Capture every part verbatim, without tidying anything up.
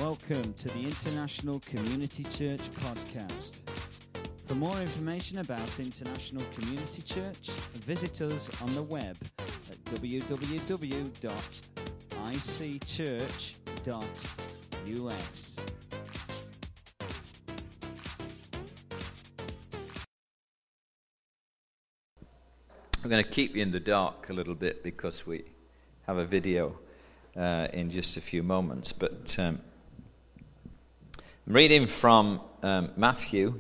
Welcome to the International Community Church podcast. For more information about International Community Church, visit us on the web at w w w dot i c church dot u s. I'm going to keep you in the dark a little bit because we have a video uh, in just a few moments. But um, I'm reading from um, Matthew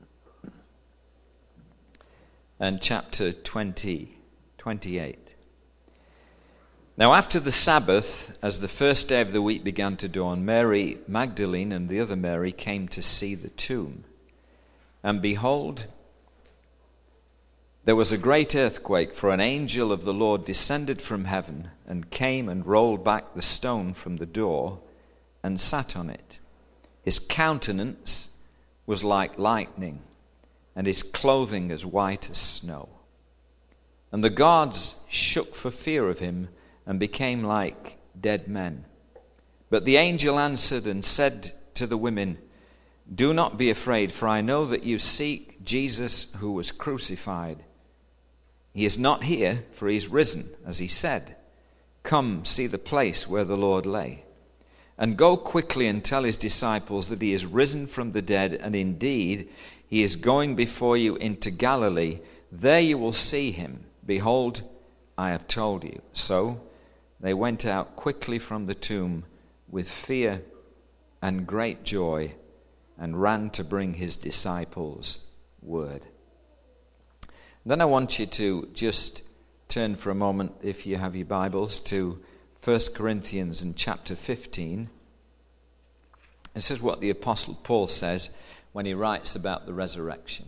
and chapter twenty, twenty-eight. Now after the Sabbath, as the first day of the week began to dawn, Mary Magdalene and the other Mary came to see the tomb. And behold, there was a great earthquake, for an angel of the Lord descended from heaven and came and rolled back the stone from the door and sat on it. His countenance was like lightning, and his clothing as white as snow. And the guards shook for fear of him and became like dead men. But the angel answered and said to the women, "Do not be afraid, for I know that you seek Jesus who was crucified. He is not here, for he is risen, as he said. Come, see the place where the Lord lay. And go quickly and tell his disciples that he is risen from the dead, and indeed he is going before you into Galilee. There you will see him. Behold, I have told you." So they went out quickly from the tomb with fear and great joy, and ran to bring his disciples word. Then I want you to just turn for a moment, if you have your Bibles, to First Corinthians in chapter fifteen. This is what the Apostle Paul says when he writes about the resurrection.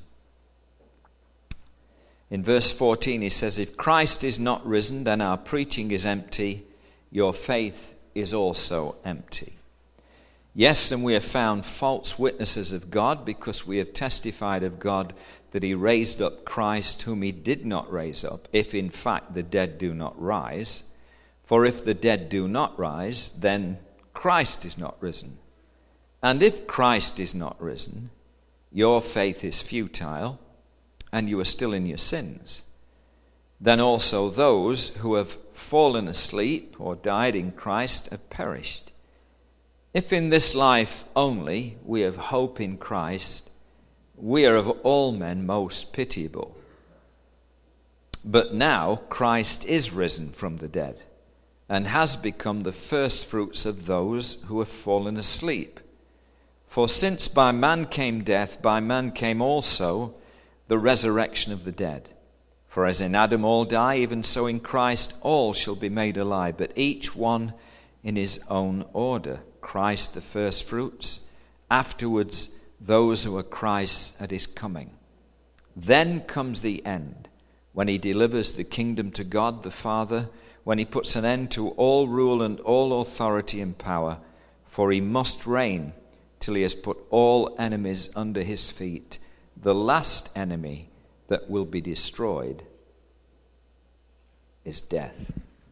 In verse fourteen he says, "If Christ is not risen, then our preaching is empty, your faith is also empty. Yes, and we have found false witnesses of God, because we have testified of God that he raised up Christ, whom he did not raise up, if in fact the dead do not rise. For if the dead do not rise, then Christ is not risen. And if Christ is not risen, your faith is futile, and you are still in your sins. Then also those who have fallen asleep or died in Christ have perished. If in this life only we have hope in Christ, we are of all men most pitiable. But now Christ is risen from the dead, and has become the firstfruits of those who have fallen asleep. For since by man came death, by man came also the resurrection of the dead. For as in Adam all die, even so in Christ all shall be made alive, but each one in his own order. Christ the firstfruits, afterwards those who are Christ's at his coming. Then comes the end, when he delivers the kingdom to God the Father, when he puts an end to all rule and all authority and power, for he must reign till he has put all enemies under his feet. The last enemy that will be destroyed is death."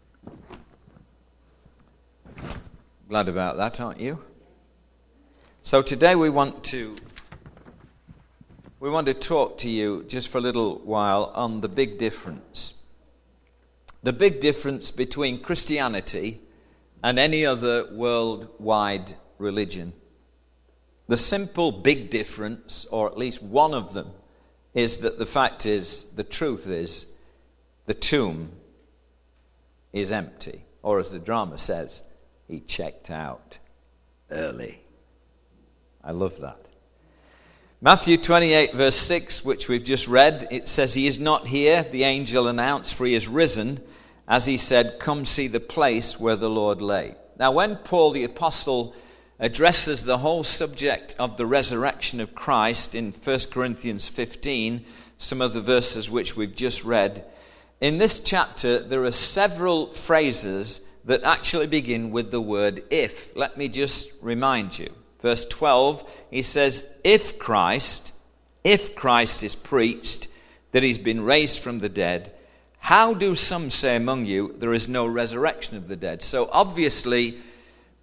Glad about that, aren't you? So today we want to we want to talk to you just for a little while on the big difference. The big difference between Christianity and any other worldwide religion. The simple big difference, or at least one of them, is that the fact is, the truth is, the tomb is empty. Or as the drama says, he checked out early. I love that. Matthew twenty-eight verse six, which we've just read, it says, "He is not here," the angel announced, "for he is risen, as he said, come see the place where the Lord lay." Now when Paul the apostle addresses the whole subject of the resurrection of Christ in First Corinthians fifteen, some of the verses which we've just read, in this chapter there are several phrases that actually begin with the word "if." Let me just remind you. Verse twelve, he says, if Christ, if Christ is preached that he's been raised from the dead, how do some say among you there is no resurrection of the dead? So obviously,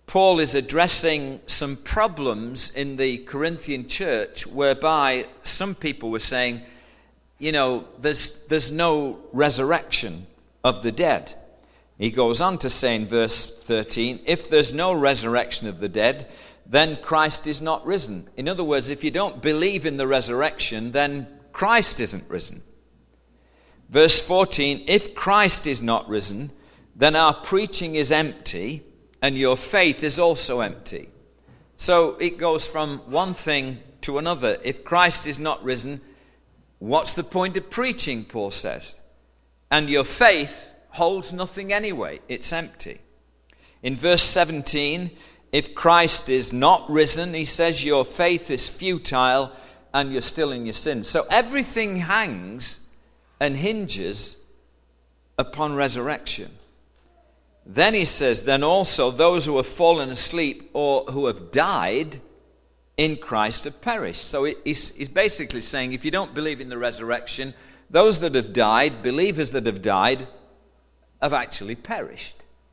Paul is addressing some problems in the Corinthian church whereby some people were saying, you know, there's, there's no resurrection of the dead. He goes on to say in verse thirteen, if there's no resurrection of the dead, then Christ is not risen. In other words, if you don't believe in the resurrection, then Christ isn't risen. Verse fourteen, if Christ is not risen, then our preaching is empty, and your faith is also empty. So it goes from one thing to another. If Christ is not risen, what's the point of preaching, Paul says? And your faith holds nothing anyway. It's empty. In verse seventeen, if Christ is not risen, he says your faith is futile and you're still in your sin. So everything hangs and hinges upon resurrection. Then he says, then also those who have fallen asleep or who have died in Christ have perished. So he's, he's basically saying, if you don't believe in the resurrection, those that have died, believers that have died, have actually perished.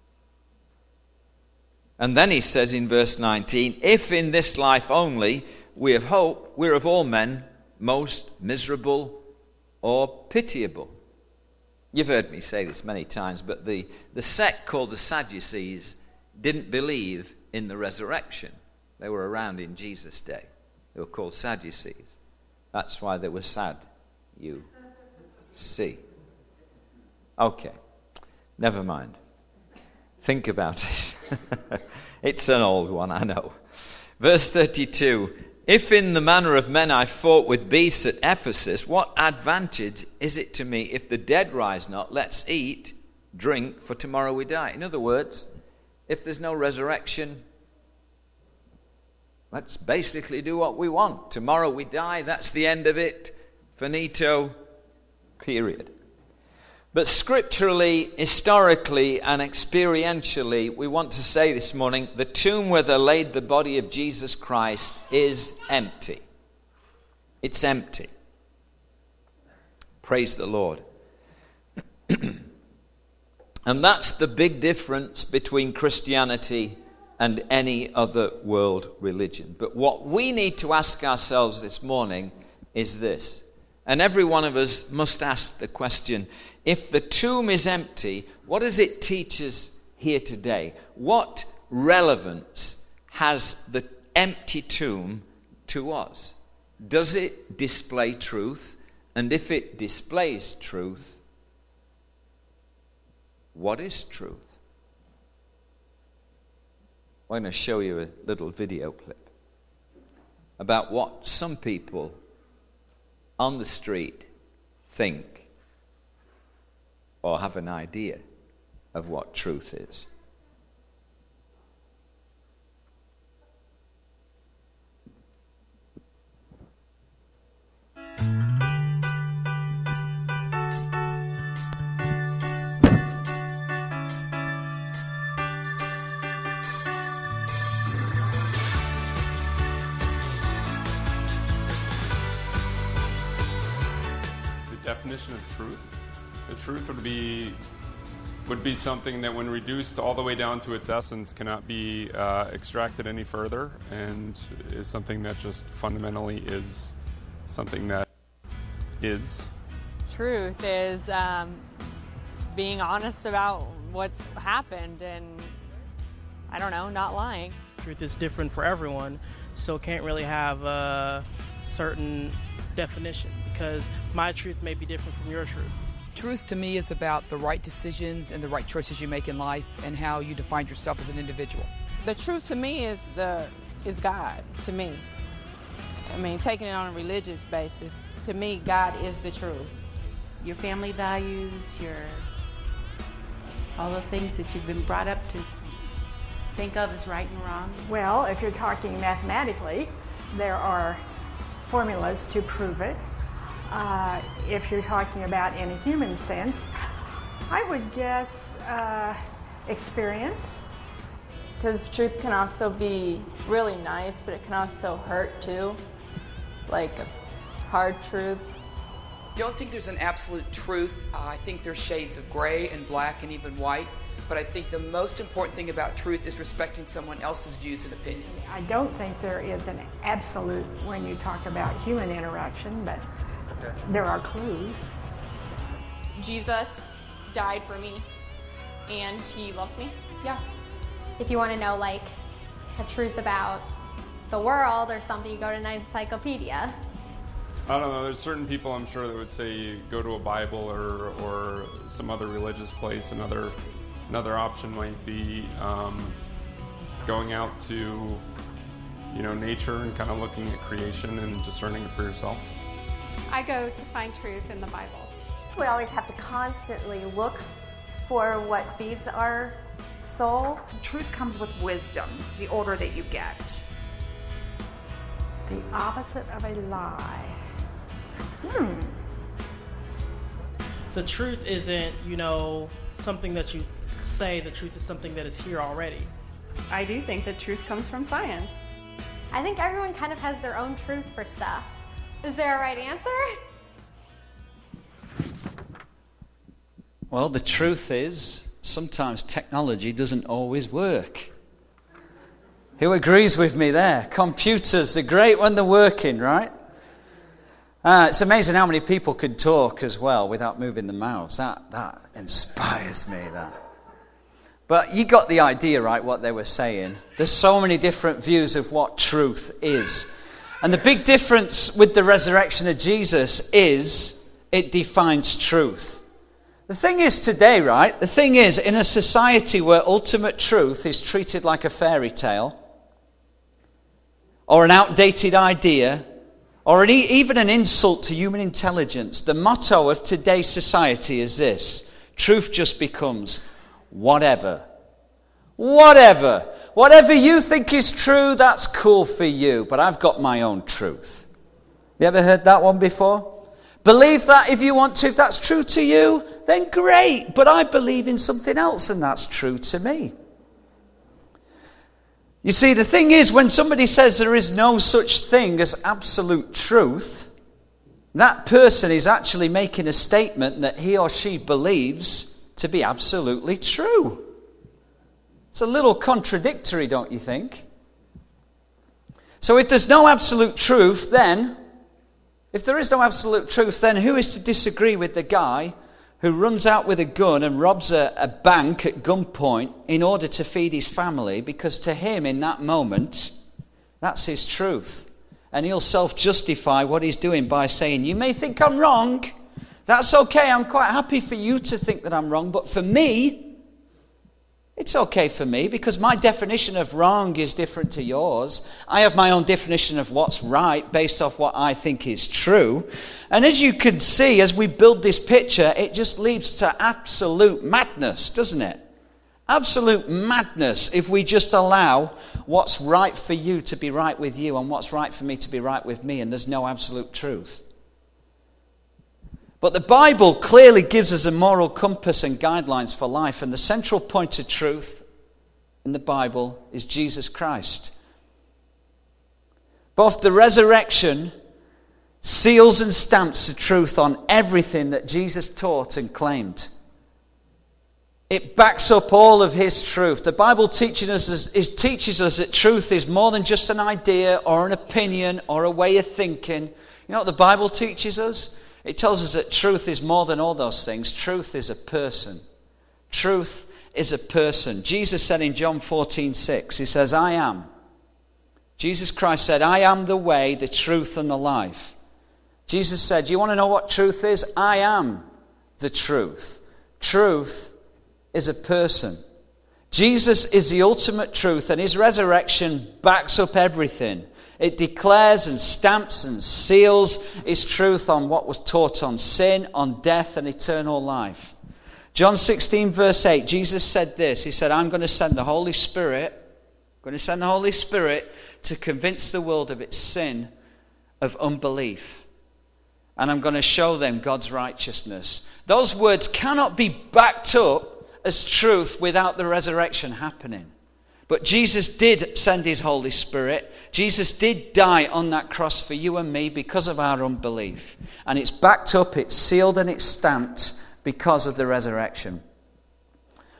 And then he says in verse nineteen, if in this life only we have hope, we're of all men most miserable or pitiable. You've heard me say this many times, but the, the sect called the Sadducees didn't believe in the resurrection. They were around in Jesus' day. They were called Sadducees. That's why they were sad, you see. Okay, never mind. Think about it. It's an old one, I know. Verse thirty-two, if in the manner of men I fought with beasts at Ephesus, what advantage is it to me if the dead rise not? Let's eat, drink, for tomorrow we die. In other words, if there's no resurrection, let's basically do what we want. Tomorrow we die, that's the end of it. Finito, period. But scripturally, historically, and experientially, we want to say this morning, the tomb where they laid the body of Jesus Christ is empty. It's empty. Praise the Lord. And that's the big difference between Christianity and any other world religion. But what we need to ask ourselves this morning is this. And every one of us must ask the question, if the tomb is empty, what does it teach us here today? What relevance has the empty tomb to us? Does it display truth? And if it displays truth, what is truth? I'm going to show you a little video clip about what some people on the street think or have an idea of what truth is. Definition of truth. The truth would be would be something that, when reduced all the way down to its essence, cannot be uh, extracted any further, and is something that just fundamentally is something that is. Truth is um, being honest about what's happened, and I don't know, not lying. Truth is different for everyone, so can't really have a certain definition, because my truth may be different from your truth. Truth to me is about the right decisions and the right choices you make in life and how you define yourself as an individual. The truth to me is the is God, to me. I mean, taking it on a religious basis, to me, God is the truth. Your family values, your all the things that you've been brought up to think of as right and wrong. Well, if you're talking mathematically, there are formulas to prove it. Uh, if you're talking about in a human sense, I would guess uh, experience. Because truth can also be really nice, but it can also hurt too, like a hard truth. Don't think there's an absolute truth. Uh, I think there's shades of gray and black and even white. but I think the most important thing about truth is respecting someone else's views and opinions. I don't think there is an absolute when you talk about human interaction, but okay. There are clues. Jesus died for me, and he loves me. Yeah. If you want to know, like, a truth about the world or something, you go to an encyclopedia. I don't know. There's certain people I'm sure that would say go to a Bible or or some other religious place. Another another option might be um, going out to you know nature and kind of looking at creation and discerning it for yourself. I go to find truth in the Bible. We always have to constantly look for what feeds our soul. Truth comes with wisdom, the older that you get. The opposite of a lie. Hmm. The truth isn't, you know, something that you say. The truth is something that is here already. I do think that truth comes from science. I think everyone kind of has their own truth for stuff. Is there a right answer? Well, the truth is, sometimes technology doesn't always work. Who agrees with me there? Computers are great when they're working, right? Uh, it's amazing how many people could talk as well without moving their mouths. That, that inspires me, that. But you got the idea, right, what they were saying. There's so many different views of what truth is. And the big difference with the resurrection of Jesus is it defines truth. The thing is today, right, the thing is, in a society where ultimate truth is treated like a fairy tale, or an outdated idea, or an e- even an insult to human intelligence, the motto of today's society is this: truth just becomes whatever. Whatever. Whatever you think is true, that's cool for you, but I've got my own truth. You ever heard that one before? Believe that if you want to. If that's true to you, then great. But I believe in something else, and that's true to me. You see, the thing is, when somebody says there is no such thing as absolute truth, that person is actually making a statement that he or she believes to be absolutely true. It's a little contradictory, don't you think? So if there's no absolute truth, then... If there is no absolute truth, then who is to disagree with the guy who runs out with a gun and robs a, a bank at gunpoint in order to feed his family? Because to him, in that moment, that's his truth. And he'll self-justify what he's doing by saying, you may think I'm wrong. That's okay. I'm quite happy for you to think that I'm wrong. But for me, it's okay for me because my definition of wrong is different to yours. I have my own definition of what's right based off what I think is true. And as you can see, as we build this picture, it just leads to absolute madness, doesn't it? Absolute madness if we just allow what's right for you to be right with you and what's right for me to be right with me, and there's no absolute truth. But the Bible clearly gives us a moral compass and guidelines for life, and the central point of truth in the Bible is Jesus Christ. Both the resurrection seals and stamps the truth on everything that Jesus taught and claimed. It backs up all of his truth. The Bible teaches us, it teaches us that truth is more than just an idea or an opinion or a way of thinking. You know what the Bible teaches us? It tells us that truth is more than all those things. Truth is a person. Truth is a person. Jesus said in John fourteen six, he says, I am. Jesus Christ said, I am the way, the truth, and the life. Jesus said, you want to know what truth is? I am the truth. Truth is a person. Jesus is the ultimate truth, and his resurrection backs up everything. It declares and stamps and seals its truth on what was taught on sin, on death, and eternal life. John sixteen verse eight, Jesus said this. He said, I'm going to send the Holy Spirit, I'm going to send the Holy Spirit to convince the world of its sin, of unbelief. And I'm going to show them God's righteousness. Those words cannot be backed up as truth without the resurrection happening. But Jesus did send his Holy Spirit. Jesus did die on that cross for you and me because of our unbelief. And it's backed up, it's sealed, and it's stamped because of the resurrection.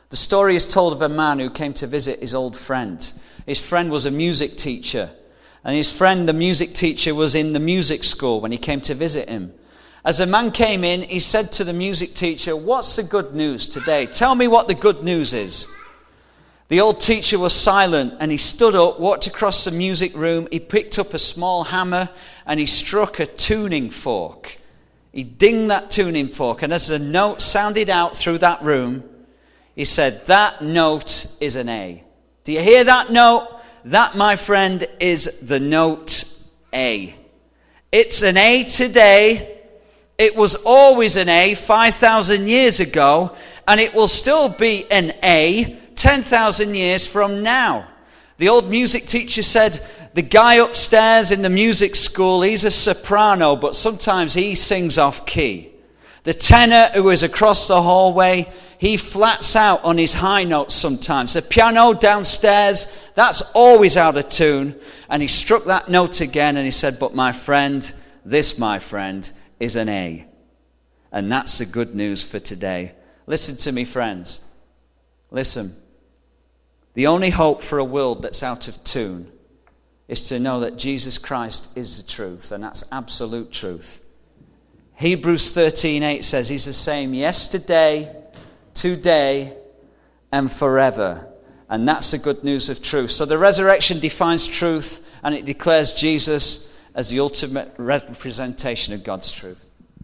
The story is told of a man who came to visit his old friend. His friend was a music teacher, and his friend, the music teacher, was in the music school when he came to visit him. As the man came in, he said to the music teacher, "What's the good news today? Tell me what the good news is." The old teacher was silent, and he stood up, walked across the music room, he picked up a small hammer, and he struck a tuning fork. He dinged that tuning fork, and as the note sounded out through that room, he said, "That note is an A." Do you hear that note? That, my friend, is the note A. It's an A today. It was always an A five thousand years ago, and it will still be an A ten thousand years from now. The old music teacher said, the guy upstairs in the music school, he's a soprano, but sometimes he sings off key. The tenor who is across the hallway, he flats out on his high notes sometimes. The piano downstairs, that's always out of tune. And he struck that note again and he said, "But my friend, this, my friend, is an A." And that's the good news for today. Listen to me, friends. Listen. The only hope for a world that's out of tune is to know that Jesus Christ is the truth, and that's absolute truth. Hebrews thirteen eight says he's the same yesterday, today, and forever. And that's the good news of truth. So the resurrection defines truth, and it declares Jesus as the ultimate representation of God's truth.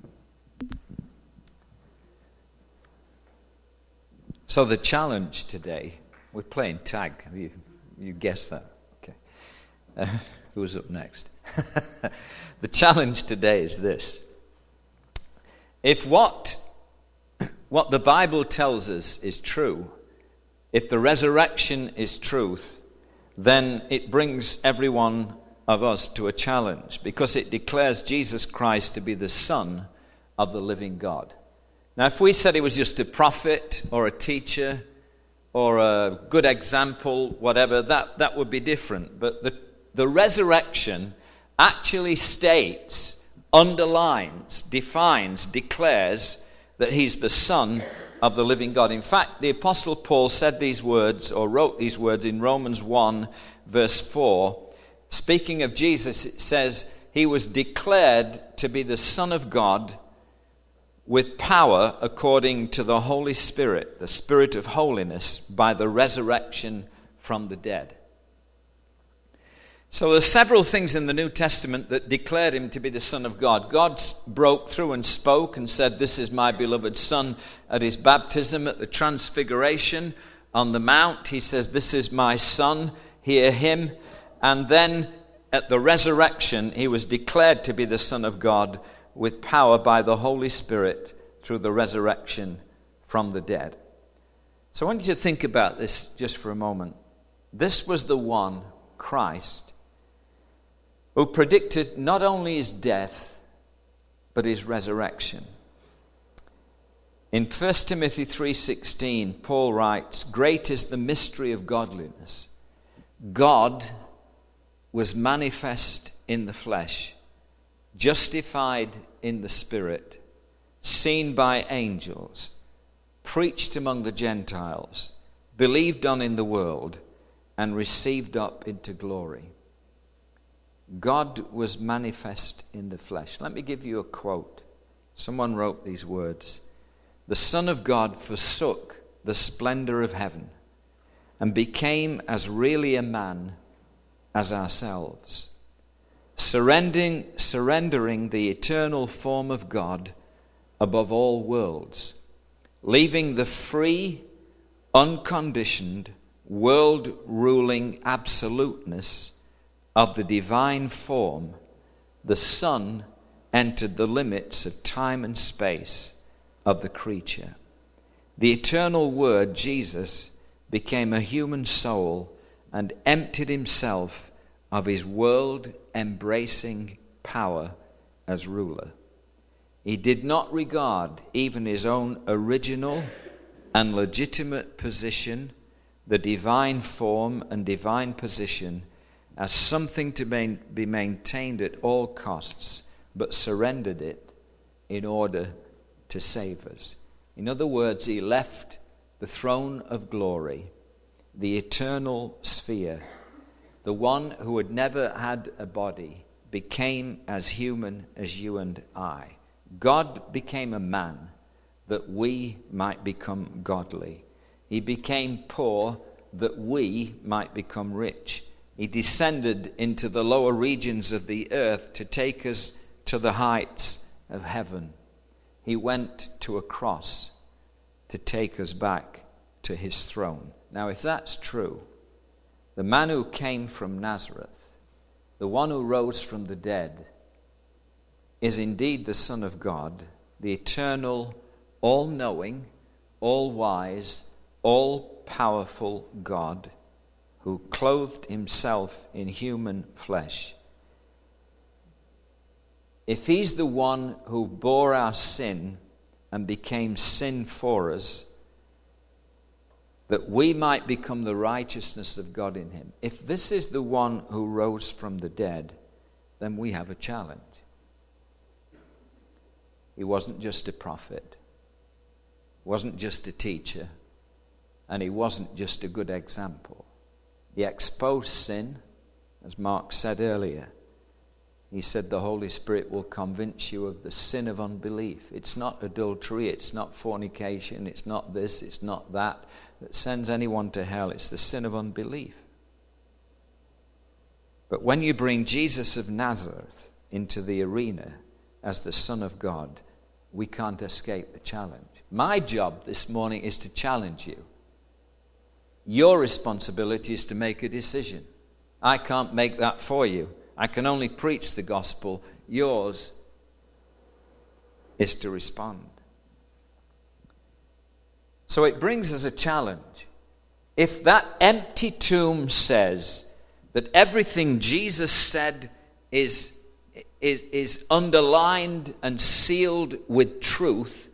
So the challenge today, we're playing tag. You, you guessed that. Okay. Uh, who's up next? The challenge today is this. If what, what the Bible tells us is true, if the resurrection is truth, then it brings every one of us to a challenge, because it declares Jesus Christ to be the Son of the living God. Now, if we said he was just a prophet or a teacher or a good example, whatever, that, that would be different. But the, the resurrection actually states, underlines, defines, declares that he's the Son of the living God. In fact, the Apostle Paul said these words, or wrote these words in Romans one, verse four. Speaking of Jesus, it says, he was declared to be the Son of God with power according to the Holy Spirit, the Spirit of holiness, by the resurrection from the dead. So there's several things in the New Testament that declared him to be the Son of God. God broke through and spoke and said, "This is my beloved Son," at his baptism, at the transfiguration on the mount. He says, "This is my Son, hear him." And then at the resurrection, he was declared to be the Son of God with power by the Holy Spirit through the resurrection from the dead. So I want you to think about this just for a moment. This was the one, Christ, who predicted not only his death, but his resurrection. In First Timothy three sixteen, Paul writes, "Great is the mystery of godliness. God was manifest in the flesh, justified in the Spirit, seen by angels, preached among the Gentiles, believed on in the world, and received up into glory." God was manifest in the flesh. Let me give you a quote. Someone wrote these words. "The Son of God forsook the splendor of heaven and became as really a man as ourselves, surrendering, surrendering the eternal form of God above all worlds, leaving the free, unconditioned, world-ruling absoluteness of the divine form. The Son entered the limits of time and space of the creature. The eternal Word, Jesus, became a human soul and emptied himself of his world-embracing power as ruler. He did not regard even his own original and legitimate position, the divine form and divine position, as something to be maintained at all costs, but surrendered it in order to save us. In other words, he left the throne of glory, the eternal sphere, the one who had never had a body, became as human as you and I. God became a man that we might become godly. He became poor that we might become rich. He descended into the lower regions of the earth to take us to the heights of heaven. He went to a cross to take us back to his throne. Now, if that's true, the man who came from Nazareth, the one who rose from the dead, is indeed the Son of God, the eternal, all-knowing, all-wise, all-powerful God who clothed himself in human flesh. If he's the one who bore our sin and became sin for us, that we might become the righteousness of God in him, if this is the one who rose from the dead, then we have a challenge. He wasn't just a prophet, wasn't just a teacher, and he wasn't just a good example. He exposed sin, as Mark said earlier. He said the Holy Spirit will convince you of the sin of unbelief. It's not adultery, it's not fornication, it's not this, it's not that that sends anyone to hell. It's the sin of unbelief. But when you bring Jesus of Nazareth into the arena as the Son of God, we can't escape the challenge. My job this morning is to challenge you. Your responsibility is to make a decision. I can't make that for you. I can only preach the gospel. Yours is to respond. So it brings us a challenge. If that empty tomb says that everything Jesus said is, is, is underlined and sealed with truth,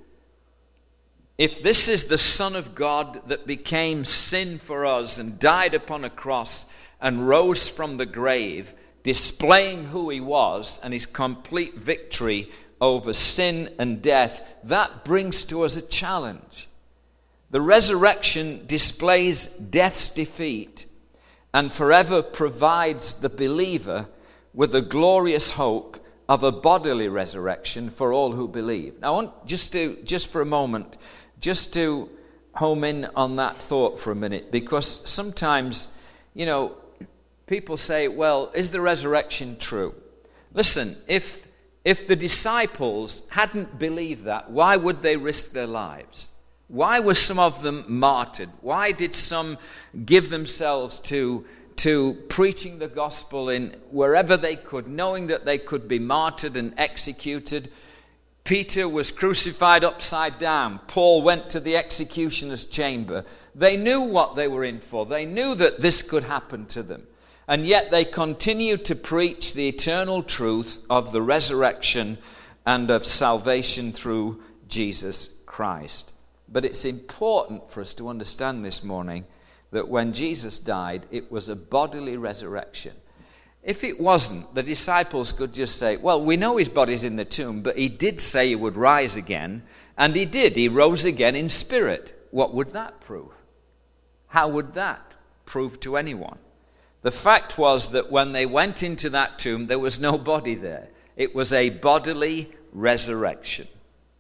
if this is the Son of God that became sin for us and died upon a cross and rose from the grave, displaying who he was and his complete victory over sin and death, that brings to us a challenge. The resurrection displays death's defeat and forever provides the believer with the glorious hope of a bodily resurrection for all who believe. Now, I want just to, just for a moment, just to home in on that thought for a minute, because sometimes, you know, people say, well, is the resurrection true? Listen, if if the disciples hadn't believed that, why would they risk their lives? Why were some of them martyred? Why did some give themselves to, to preaching the gospel in wherever they could, knowing that they could be martyred and executed? Peter was crucified upside down. Paul went to the executioner's chamber. They knew what they were in for. They knew that this could happen to them. And yet they continued to preach the eternal truth of the resurrection and of salvation through Jesus Christ. But it's important for us to understand this morning that when Jesus died, it was a bodily resurrection. If it wasn't, the disciples could just say, well, we know his body's in the tomb, but he did say he would rise again, and he did. He rose again in spirit. What would that prove? How would that prove to anyone? The fact was that when they went into that tomb, there was no body there. It was a bodily resurrection.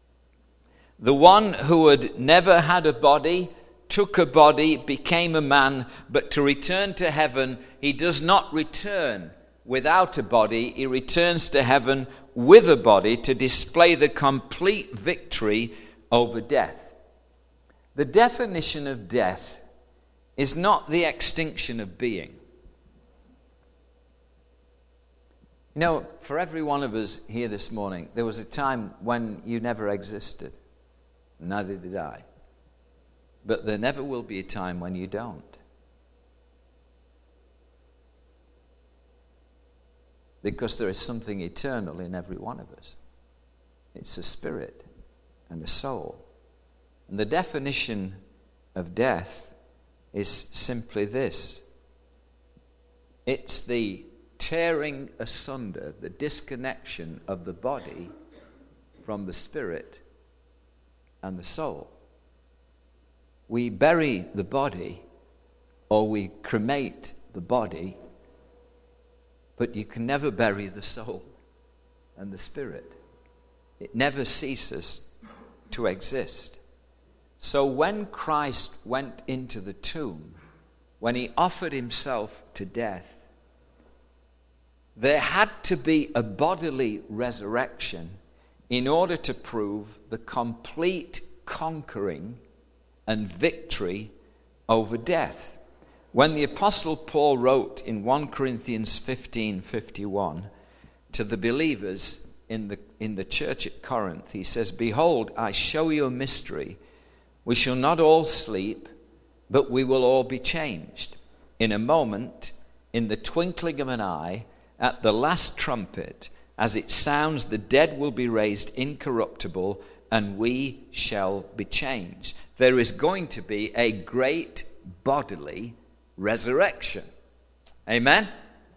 The one who had never had a body took a body, became a man, but to return to heaven, he does not return without a body. He returns to heaven with a body to display the complete victory over death. The definition of death is not the extinction of being. You know, for every one of us here this morning, there was a time when you never existed. Neither did I. But there never will be a time when you don't. Because there is something eternal in every one of us. It's a spirit and a soul. And the definition of death is simply this. It's the tearing asunder, the disconnection of the body from the spirit and the soul. we bury the body or we cremate the body, but you can never bury the soul and the spirit. It never ceases to exist. So when Christ went into the tomb, when he offered himself to death, there had to be a bodily resurrection in order to prove the complete conquering and victory over death. When the Apostle Paul wrote in First Corinthians fifteen fifty-one to the believers in the, in the church at Corinth, he says, "Behold, I show you a mystery. We shall not all sleep, but we will all be changed. In a moment, in the twinkling of an eye, at the last trumpet, as it sounds, the dead will be raised incorruptible, and we shall be changed." There is going to be a great bodily resurrection. Amen?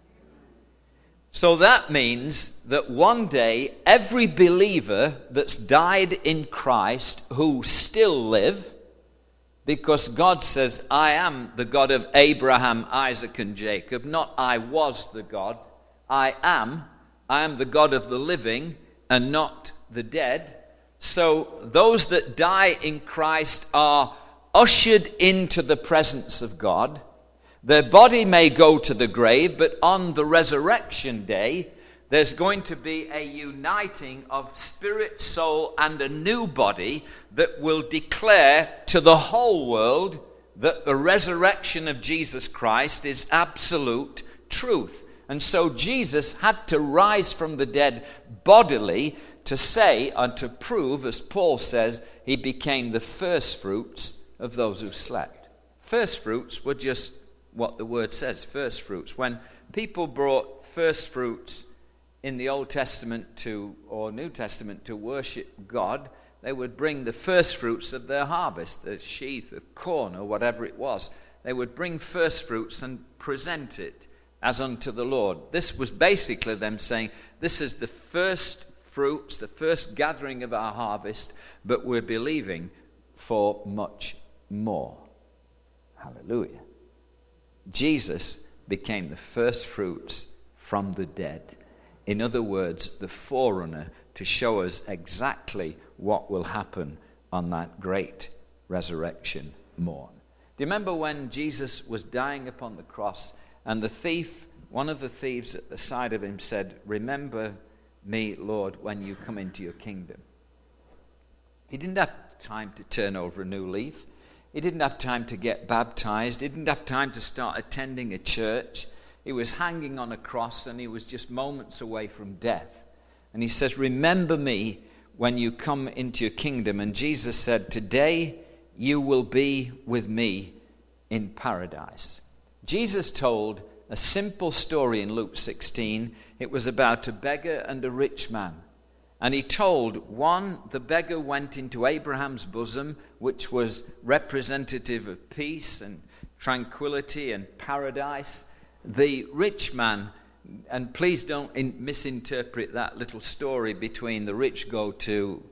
So that means that one day, every believer that's died in Christ who still live, because God says, "I am the God of Abraham, Isaac, and Jacob," not "I was the God." I am. I am the God of the living and not the dead. So those that die in Christ are ushered into the presence of God. Their body may go to the grave, but on the resurrection day, there's going to be a uniting of spirit, soul, and a new body that will declare to the whole world that the resurrection of Jesus Christ is absolute truth. And so Jesus had to rise from the dead bodily to say and to prove, as Paul says, he became the first fruits of those who slept. First fruits were just what the word says, first fruits. When people brought first fruits in the Old Testament to or New Testament to worship God, they would bring the first fruits of their harvest, the sheaf of corn or whatever it was. They would bring first fruits and present it as unto the Lord. This was basically them saying, this is the first fruits, the first gathering of our harvest, but we're believing for much more. Hallelujah. Jesus became the first fruits from the dead. In other words, the forerunner to show us exactly what will happen on that great resurrection morn. Do you remember when Jesus was dying upon the cross, and the thief, one of the thieves at the side of him said, "Remember me, Lord, when you come into your kingdom"? He didn't have time to turn over a new leaf. He didn't have time to get baptized. He didn't have time to start attending a church. He was hanging on a cross, and he was just moments away from death. And he says, "Remember me when you come into your kingdom." And Jesus said, "Today you will be with me in paradise." Jesus told a simple story in Luke sixteen. It was about a beggar and a rich man. And he told, one, the beggar went into Abraham's bosom, which was representative of peace and tranquility and paradise. The rich man, and please don't in, misinterpret that little story between the rich go to,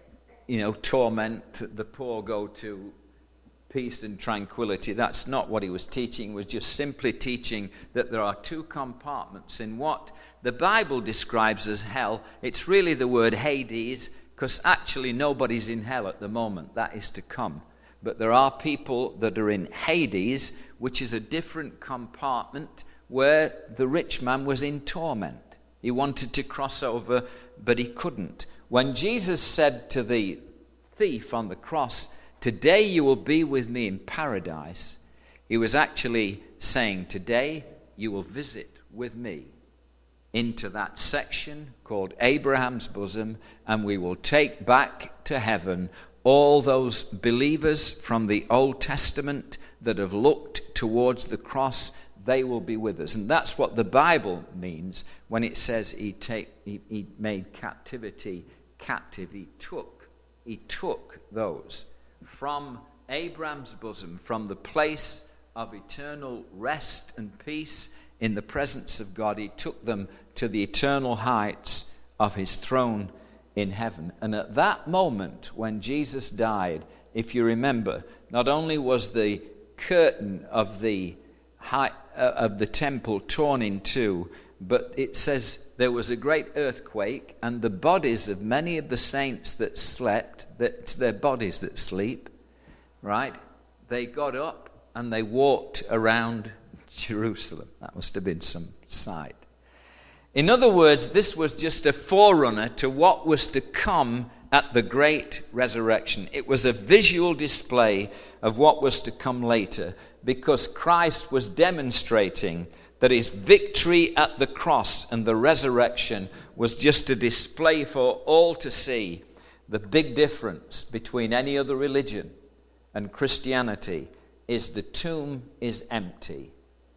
you know, torment, the poor go to peace and tranquility. That's not what he was teaching. He was just simply teaching that there are two compartments in what the Bible describes as hell. It's really the word Hades, because actually nobody's in hell at the moment. That is to come. But there are people that are in Hades, which is a different compartment where the rich man was in torment. He wanted to cross over, but he couldn't. When Jesus said to the thief on the cross, "Today you will be with me in paradise," he was actually saying, today you will visit with me into that section called Abraham's bosom, and we will take back to heaven all those believers from the Old Testament that have looked towards the cross. They will be with us. And that's what the Bible means when it says he, take, he, he made captivity captive. He took, he took those from Abraham's bosom, from the place of eternal rest and peace in the presence of God. He took them to the eternal heights of his throne in heaven. And at that moment when Jesus died if you remember, not only was the curtain of the high, uh, of the temple torn in two, but it says there was a great earthquake, and the bodies of many of the saints that slept, that's their bodies that sleep, right? They got up and they walked around Jerusalem. That must have been some sight. In other words, this was just a forerunner to what was to come at the great resurrection. It was a visual display of what was to come later, because Christ was demonstrating that his victory at the cross and the resurrection was just a display for all to see. The big difference between any other religion and Christianity is the tomb is empty.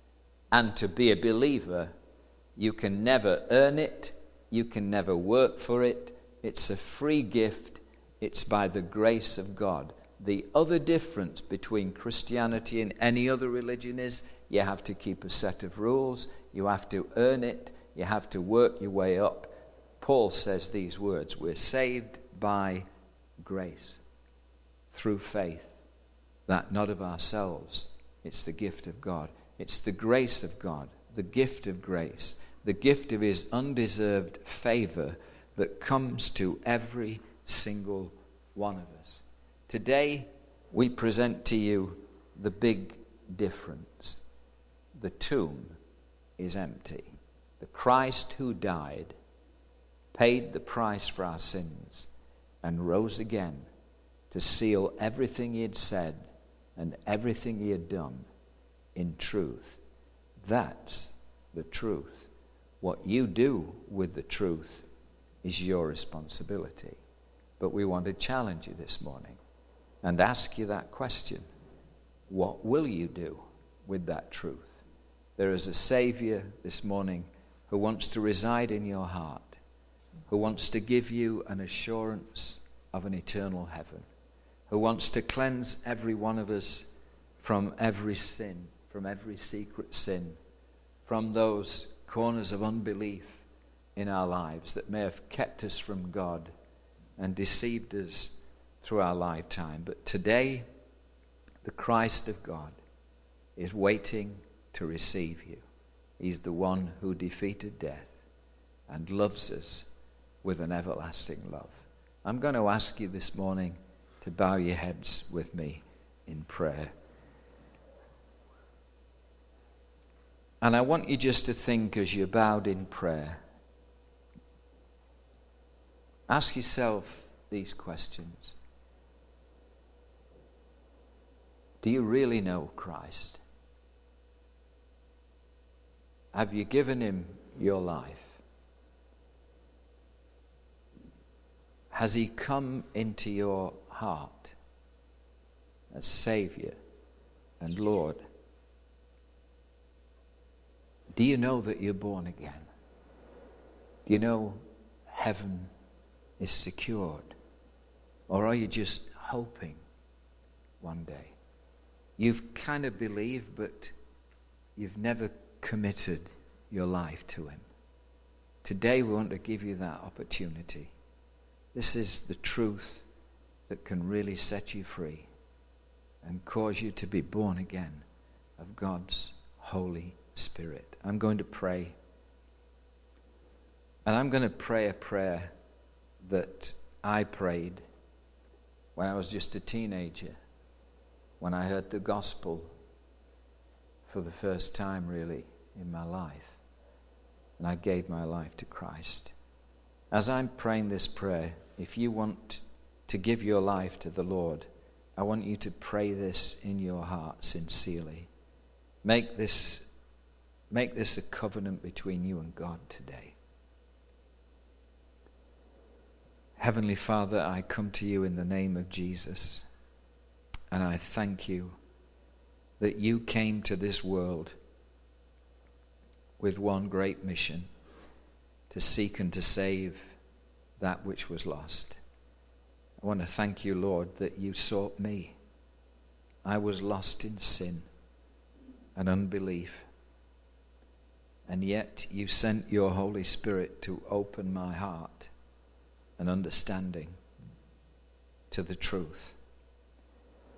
And to be a believer, you can never earn it, you can never work for it. It's a free gift. It's by the grace of God. The other difference between Christianity and any other religion is you have to keep a set of rules, you have to earn it, you have to work your way up. Paul says these words, we're saved by grace, through faith, that not of ourselves, it's the gift of God. It's the grace of God, the gift of grace, the gift of his undeserved favor that comes to every single one of us. Today, we present to you the big difference. The tomb is empty. The Christ who died, paid the price for our sins, and rose again to seal everything he had said and everything he had done in truth. That's the truth. What you do with the truth is your responsibility. But we want to challenge you this morning and ask you that question. What will you do with that truth? There is a Savior this morning who wants to reside in your heart, who wants to give you an assurance of an eternal heaven, who wants to cleanse every one of us from every sin, from every secret sin, from those corners of unbelief in our lives that may have kept us from God and deceived us through our lifetime. But today, the Christ of God is waiting to receive you. He's the one who defeated death and loves us with an everlasting love. I'm going to ask you this morning to bow your heads with me in prayer. And I want you just to think as you're bowed in prayer. Ask yourself these questions. Do you really know Christ? Have you given him your life? Has he come into your heart as Savior and Lord? Do you know that you're born again? Do you know heaven is secured? Or are you just hoping one day? You've kind of believed, but you've never committed your life to him. Today we want to give you that opportunity. This is the truth that can really set you free and cause you to be born again of God's Holy Spirit. I'm going to pray. And I'm going to pray a prayer that I prayed when I was just a teenager, when I heard the gospel for the first time really in my life. And I gave my life to Christ. As I'm praying this prayer, if you want to give your life to the Lord, I want you to pray this in your heart sincerely. Make this, make this a covenant between you and God today. Heavenly Father, I come to you in the name of Jesus, and I thank you that you came to this world with one great mission, to seek and to save that which was lost. I want to thank you, Lord, that you sought me. I was lost in sin and unbelief, and yet you sent your Holy Spirit to open my heart and understanding to the truth.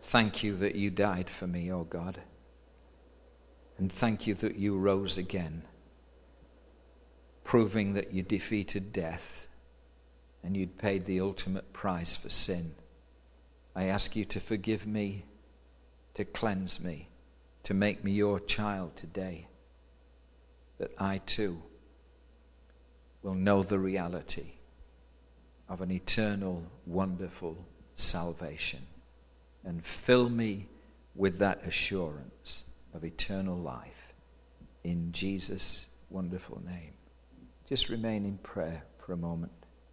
Thank you that you died for me, oh God. And thank you that you rose again, proving that you defeated death and you'd paid the ultimate price for sin. I ask you to forgive me, to cleanse me, to make me your child today, that I too will know the reality of an eternal, wonderful salvation, and fill me with that assurance of eternal life. In Jesus' wonderful name. Just remain in prayer for a moment.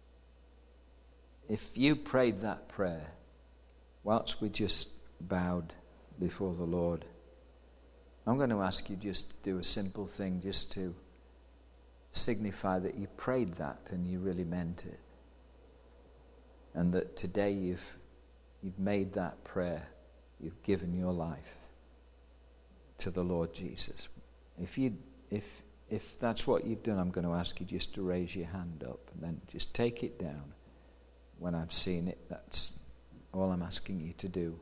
If you prayed that prayer whilst we just bowed before the Lord, I'm going to ask you just to do a simple thing, just to signify that you prayed that and you really meant it. And that today you've you've made that prayer, you've given your life to the Lord Jesus. If you if if that's what you've done, I'm going to ask you just to raise your hand up and then just take it down when I've seen it. That's all I'm asking you to do.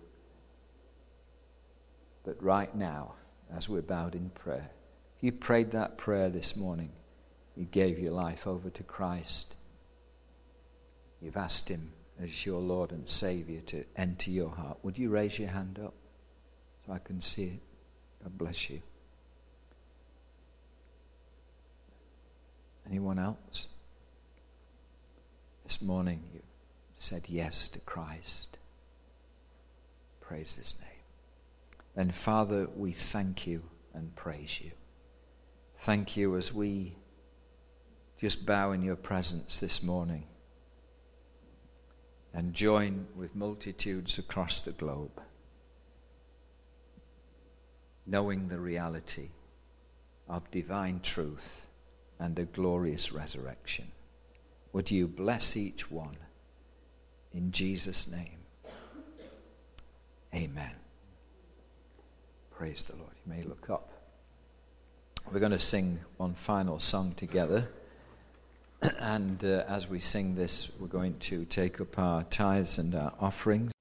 But right now, as we're bowed in prayer, if you prayed that prayer this morning, you gave your life over to Christ, you've asked him as your Lord and Savior to enter your heart, would you raise your hand up so I can see it? God bless you. Anyone else? This morning you said yes to Christ. Praise his name. Then, Father, we thank you and praise you. Thank you as we just bow in your presence this morning and join with multitudes across the globe, knowing the reality of divine truth and a glorious resurrection. Would you bless each one in Jesus' name? Amen. Praise the Lord. You may look up. We're going to sing one final song together. And uh, as we sing this, we're going to take up our tithes and our offerings.